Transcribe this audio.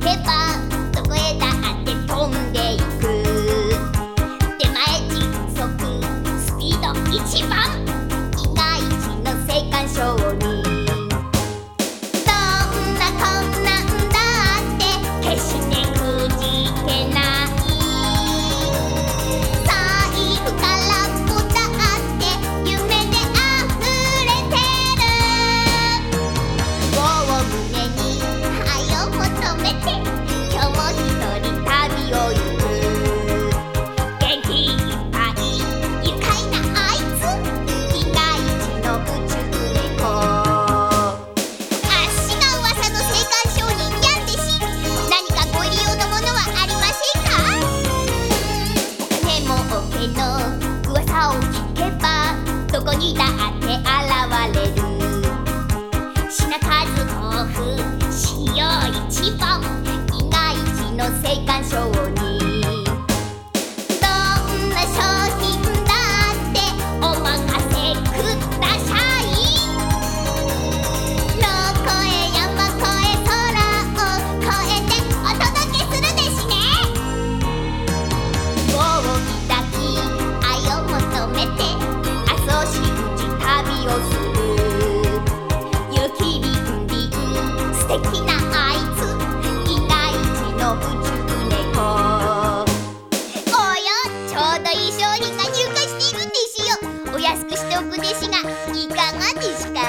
けばどこへだって飛んでいく。出前時速スピード一番伊賀一の青函商人。どんな困難だって決してくじけない。財布からぼたって夢であふれてる。業を胸に愛を求めて今日も一人旅を行く。元気いっぱい愉快なあいつ伊賀一の宇宙猫。あっしが噂の青函商人ニャンでし。何かご利用のものはありませんか？お金もおけの噂を聞けばどこにだって現れる。品数豊富使用一番伊賀一の青函商人。どんな商品だってお任せください。どこへ山越え空を越えてお届けするでしね。業を抱き愛を求めて阿蘇信じ旅をする。雪りんりん素敵なあいつ伊賀一の宇宙猫。おやちょうどいい商品が入荷しているんですよ。お安くしておくですがいかがですか？